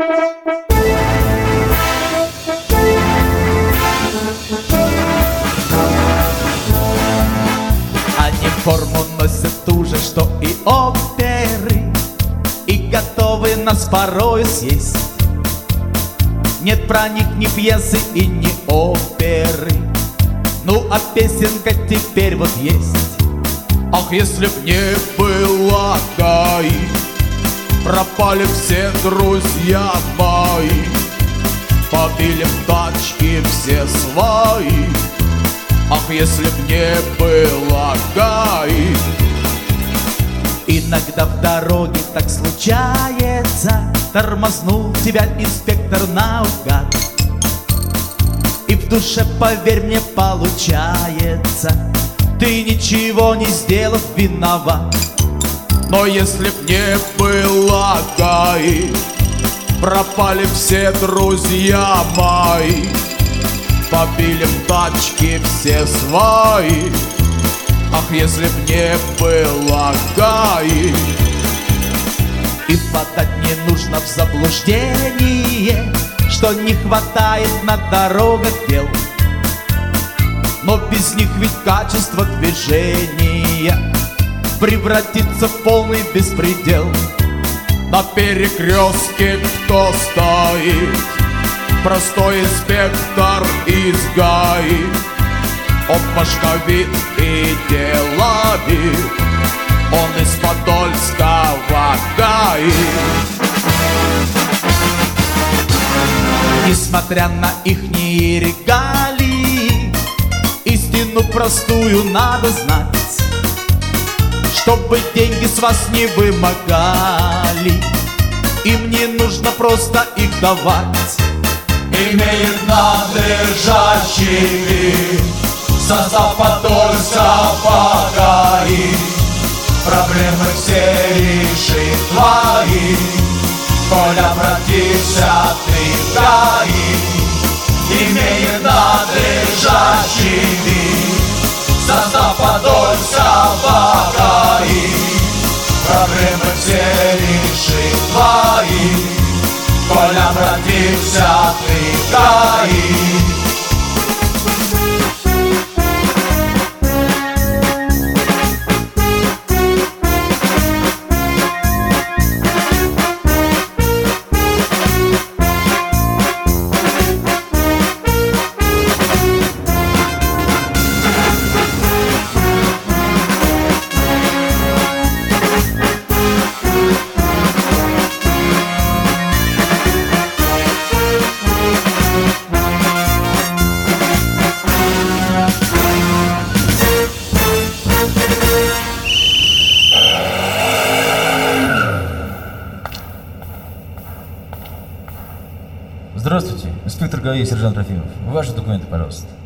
Они форму носят ту же, что и оперы, и готовы нас порою съесть. Нет про них ни пьесы и ни оперы, ну а песенка теперь вот есть. Ах, если б не было ГАИ, пропали все друзья мои, побили в тачки все свои. Ах, если б не было ГАИ. Иногда в дороге так случается, тормознул тебя инспектор наугад, и в душе, поверь мне, получается, ты ничего не сделав виноват. Но если б не было ГАИ, пропали все друзья мои, побили в тачки все свои. Ах, если б не было ГАИ. И впадать не нужно в заблуждение, что не хватает на дорогах дел. Но без них ведь качество движения превратится в полный беспредел. На перекрестке кто стоит? Простой инспектор из ГАИ. Он башковит и деловит, он из подольского ГАИ. Несмотря на ихние регалии, истину простую надо знать, чтобы деньги с вас не вымогали. Им не нужно просто их давать. Имеет надлежащий вид состав подольского ГАИ. Проблемы все решит твои, коль обратишься ты в ГАИ. Имеет надлежащий вид состав подольского ГАИ. Проблемы все решит твои, коль обратишься ты в ГАИ. Здравствуйте, инспектор ГАИ, сержант Трофимов. Ваши документы, пожалуйста.